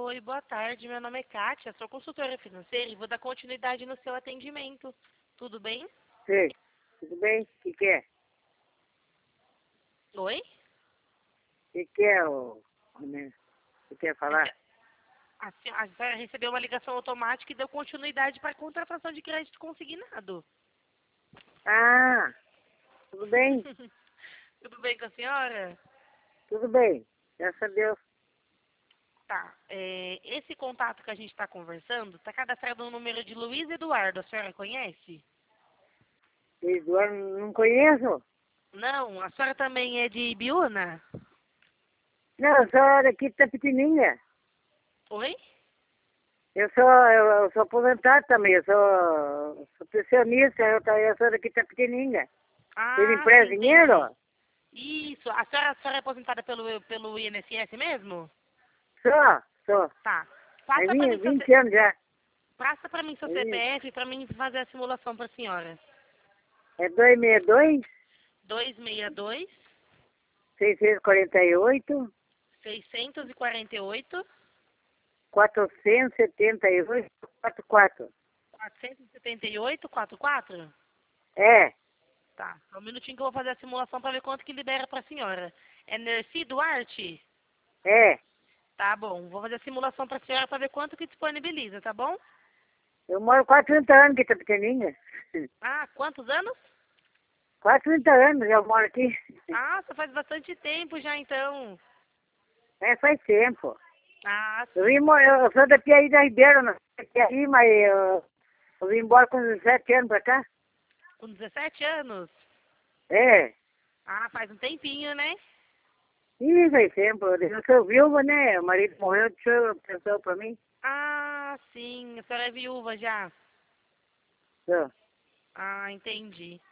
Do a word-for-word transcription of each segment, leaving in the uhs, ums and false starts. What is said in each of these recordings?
Oi, boa tarde. Meu nome é Kátia, sou consultora financeira e vou dar continuidade no seu atendimento. Tudo bem? Sim, tudo bem? O que, que é? Oi? O que, que é, o menino? Você quer falar? A se- a senhora recebeu uma ligação automática e deu continuidade para a contratação de crédito consignado. Ah, tudo bem? Tudo bem com a senhora? Tudo bem, graças a Deus. Tá. É, esse contato que a gente está conversando está cadastrado no número de Luiz Eduardo. A senhora conhece? Eduardo, não conheço? Não, a senhora também é de Ibiúna? Não, eu sou daqui da pequenininha. Oi? Eu sou, eu, eu sou aposentado também, eu sou, sou pensionista, eu, tô- eu sou daqui da pequenininha. Você Ah, empresta sim, entendi. dinheiro? Isso. A senhora, a senhora é aposentada pelo, pelo I N S S mesmo? Sou, sou. Tá. Tem Passa pra vinte mim seu, C- vinte anos já. passa pra mim seu Aí, C P F pra mim fazer a simulação pra senhora. é dois seis dois, dois seis dois, seiscentos e quarenta e oito, seiscentos e quarenta e oito, quatrocentos e setenta e oito, quarenta e quatro. quatrocentos e setenta e oito, quarenta e quatro. É, Tá. Só um minutinho que eu vou fazer a simulação pra ver quanto que libera pra senhora. É Nerci Duarte? é. Tá bom. Vou fazer a simulação pra senhora pra ver quanto que disponibiliza, tá bom? Eu moro quase trinta anos aqui, tá pequenininha. Ah, quantos anos? Quase trinta anos eu moro aqui. Ah, só faz bastante tempo já então. É, faz tempo. Ah, Eu, vim, sim. mo- eu sou daqui aí da Ribeira, não sei daqui aí, mas eu, eu vim embora com dezessete anos pra cá. Com dezessete anos? É. Ah, faz um tempinho, né? Ih, faz tempo. Eu sou viúva, né? O marido morreu, deixou pensou pra mim. Ah, sim. A senhora é viúva já. Sou. Ah, entendi.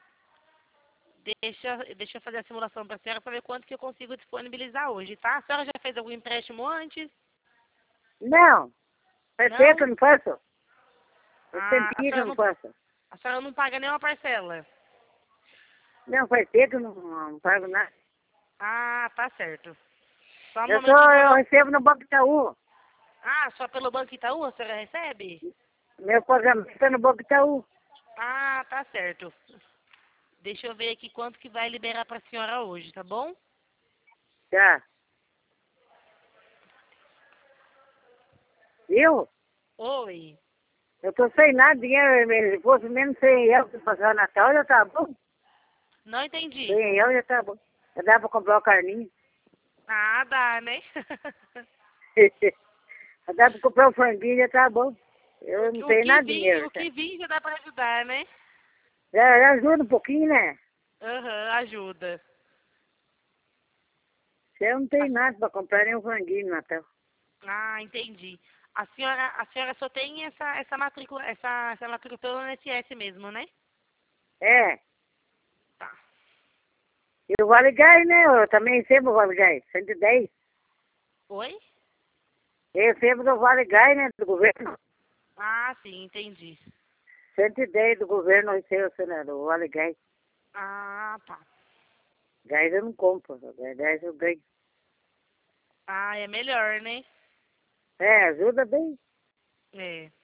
Deixa, deixa eu fazer a simulação para a senhora para ver quanto que eu consigo disponibilizar hoje, tá? A senhora já fez algum empréstimo antes? Não, faz tempo que Não? eu não faço. Faz Ah, a tempinho que eu senhora não não, faço. a senhora não paga nenhuma parcela? Não, faz tempo que eu não, não pago nada. Ah, tá certo. Só um Eu sou, momentinho que eu eu vou... recebo no Banco Itaú. Ah, só pelo Banco Itaú a senhora recebe? Meu pagamento é no Banco Itaú. Ah, tá certo. Deixa eu ver aqui quanto que vai liberar para a senhora hoje, tá bom? Tá. Viu? Oi. Eu tô sem nada, dinheiro, se fosse menos cem euros pra passar o Natal, já tá bom. Não entendi. cem euros já tá bom. Já dá pra comprar uma carninha. Ah, dá, né? Já dá pra comprar um franguinho, já tá bom. O Eu que, não o tenho que nada de vim, dinheiro, o tá? que vim já dá para ajudar, né? Já, já ajuda um pouquinho, né? Aham, ajuda. Eu não tenho nada pra comprar nem um franguinho no Natal. Ah, entendi. A senhora, a senhora só tem essa, essa matrícula, essa, essa matrícula pelo I N S S mesmo, né? É. Tá. E o Vale Gás, né? Eu também recebo o Vale Gás, cento e dez. Oi? Eu recebo do Vale Gás, né? Do governo. Ah, sim, entendi. cento e dez do governo eu recebo, né? Do Vale Gás. Ah, tá. Gás eu não compro, gás eu ganho. Ah, é melhor, né? É, ajuda bem. É.